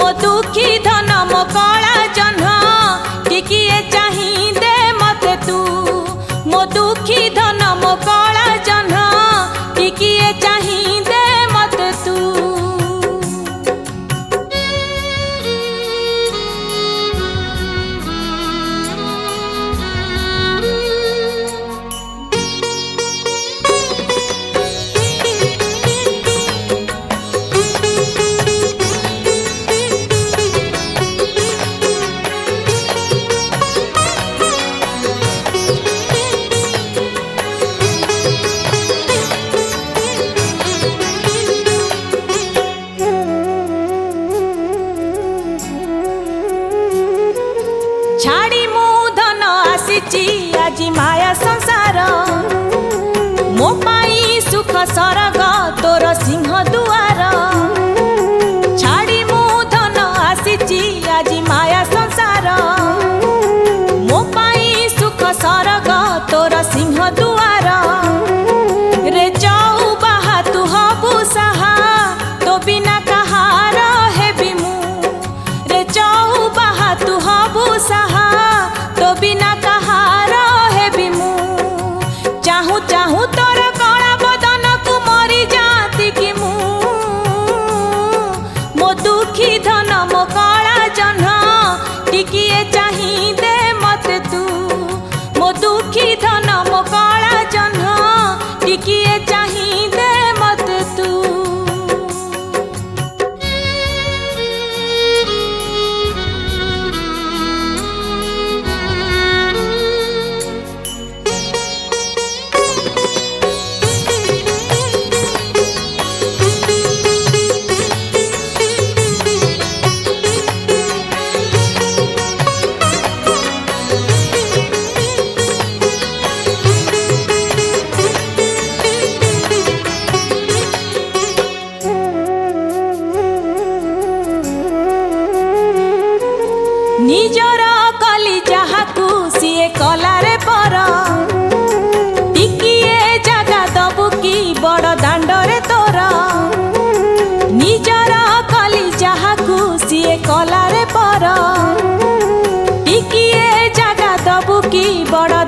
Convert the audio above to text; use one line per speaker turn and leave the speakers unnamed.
दुखी धन मो कला जह्न टिकिए चाही दे मते तू मो दुखी धन मो कला जह्न टिकिए चाही दे मते तू। छाड़ी मु धन आसीची आज माया संसार मो पाई सुख सरग तोर सिंह दुआर। छाड़ी मु धन आसीची आज माया संसार मो पाई सुख सरग तोर सिंह दुआर। रे जाऊ बाहा तू हबु साहा तो बिना कहार हेबी मु रे जाऊ बाहा तू हबु साहा तो बिना कहार हेबी मु। चाहू चाहू तोर कला बदन को मरी जाती कि मु मो दुखी धन मो कला जह्न टिकिए चाही दे मते तू मो दुखी धन मो कला जह्न टिकिए चाही दे मते तू। निजर कली जहाकू सीए कलारे पर टिकिए जगा दबु की बड़ दांडरे तोर। निजर कली जहाकू सीए कलारे पर टिकिए जगा दबु की बड़